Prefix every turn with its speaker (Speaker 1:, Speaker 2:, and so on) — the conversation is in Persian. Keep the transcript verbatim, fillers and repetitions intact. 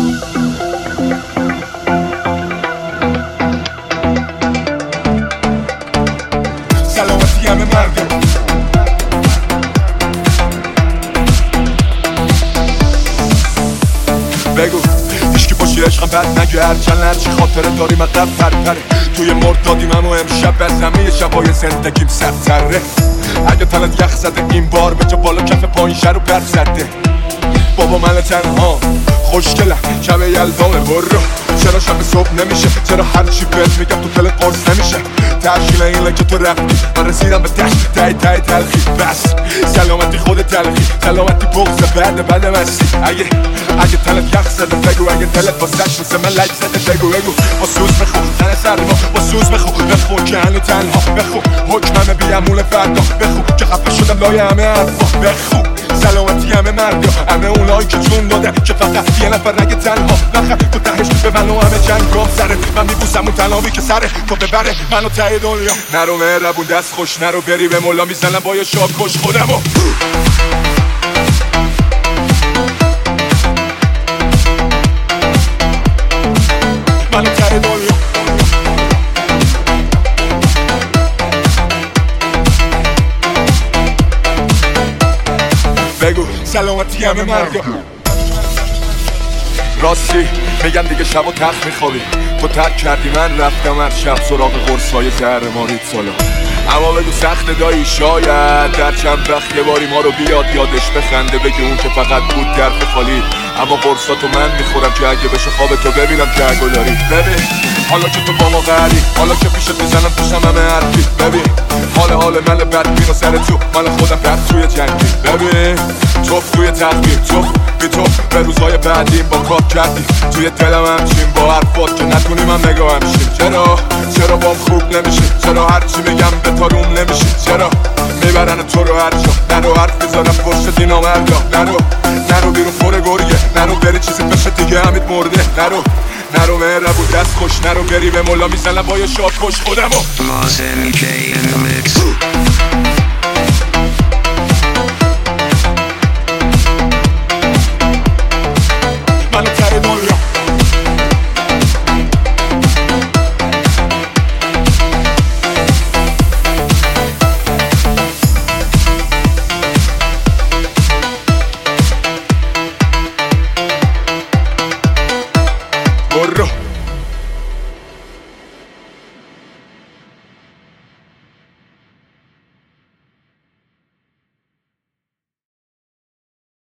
Speaker 1: سلامتی همه مردم بگو هیچکی باشی عشقم بد نگه هرچند هرچی خاطره داریم اقدر پرپره توی مردادیم اما امشب بر همه شبای زندگیم سرتره اگه تنت یخ زده این بار به جا بالا کف پایین شر و بر زده بابا من تنها خوشگلم شب یلدانه برو چرا شب صبح نمیشه چرا هرچی بهت میگم تو دلت قرص نمیشه تشکیل اینه که تو رفتی من رسیدم به دشت تای تای تلخی بس سلامتی خود تلخی سلامتی بغض بعد بعد مستی اگه اگه تلت یخ زده بگو اگه دلت با سش مثل من لج زده بگو بگو با سوز بخو تن سرما با سوز بخو بخو که هنو تنها بخو حکمم بیامون فردا بخو که خفه شدم لای همه حرفا بخو سلامتی همه مرد همه اونایی که جون دادن که فقط یه نفر نگه تنها نخه تو تهش به منو همه چند گام سره من میبوسم اون تنهایی که سره تو ببره منو ته دنیا نرو مهربون دست خوش نرو بری به مولا میزنم با یه شاب کش خودمو منو ته دنیا بگو سلامتی همه مردم راستی میگم دیگه شب و تخت میخوابی تو ترک کردی من رفتم هر شب سراغ قرصای زهر مارید سالا اما بگو سخت دایی شاید در چند وقت یه باری ما رو بیاد یادش بخنده بگی اون که فقط بود درف خالی اما قرصاتو من میخورم که اگه بشه خواب تو ببینم که اگه داری ببین حالا که تو با ما قهری حالا که پیشت میزنم پیشم همه حرفی ببین حال حال من بدبین و سر تو من خودم در توی جنگی ببین توف توی تقدیم توف بی تو به روزهای بعدیم با کار کردی توی دلم همچین با حرفات که نتونی من نگاه همشیم چرا چرا بام خوب نمیشه چرا هرچی میگم به تاروم نمیشه چرا میبرن تو رو هر جا نرو حرف میزنم پشت دینا مردا نرو نرو بیرون پر گریه نرو بری چیزی بشه دیگه همید مرده نرو نرو مهربون دست خوش نرو بری به مولا میزنم با یه شاب کش خودمو
Speaker 2: Lost M K in the mix.